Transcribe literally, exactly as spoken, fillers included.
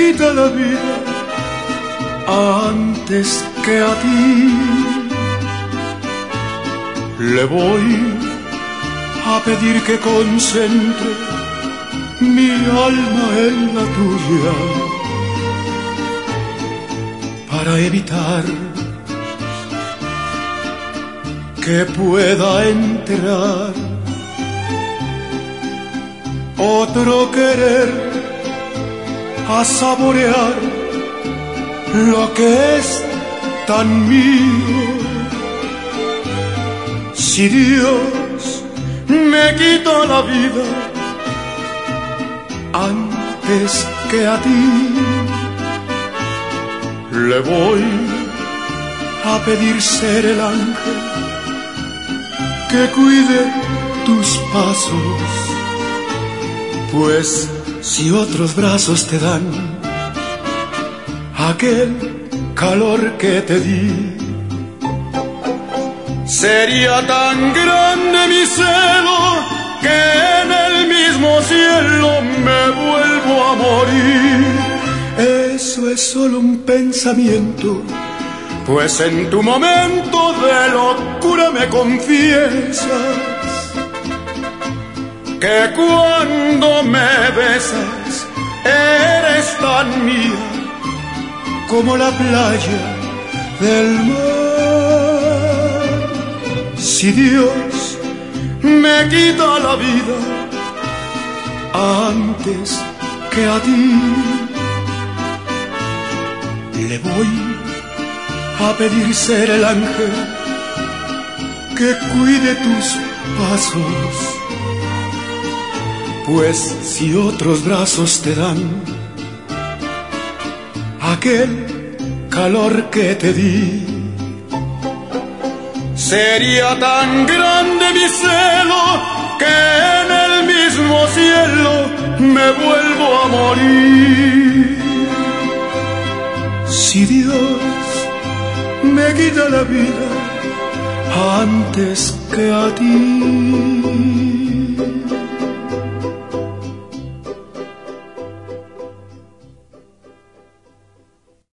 quita la vida antes que a ti. Le voy a pedir que concentre mi alma en la tuya para evitar que pueda entrar otro querer a saborear lo que es tan mío. Si Dios me quita la vida antes que a ti, le voy a pedir ser el ángel que cuide tus pasos, pues si otros brazos te dan aquel calor que te di, sería tan grande mi celo que en el mismo cielo me vuelvo a morir. Eso es solo un pensamiento, pues en tu momento de locura me confiesas que cuando me besas eres tan mía como la playa del mar. Si Dios me quita la vida antes que a ti, le voy a pedir ser el ángel que cuide tus pasos, pues si otros brazos te dan aquel calor que te di, sería tan grande mi celo que en el mismo cielo me vuelvo a morir. Si Dios me quita la vida antes que a ti.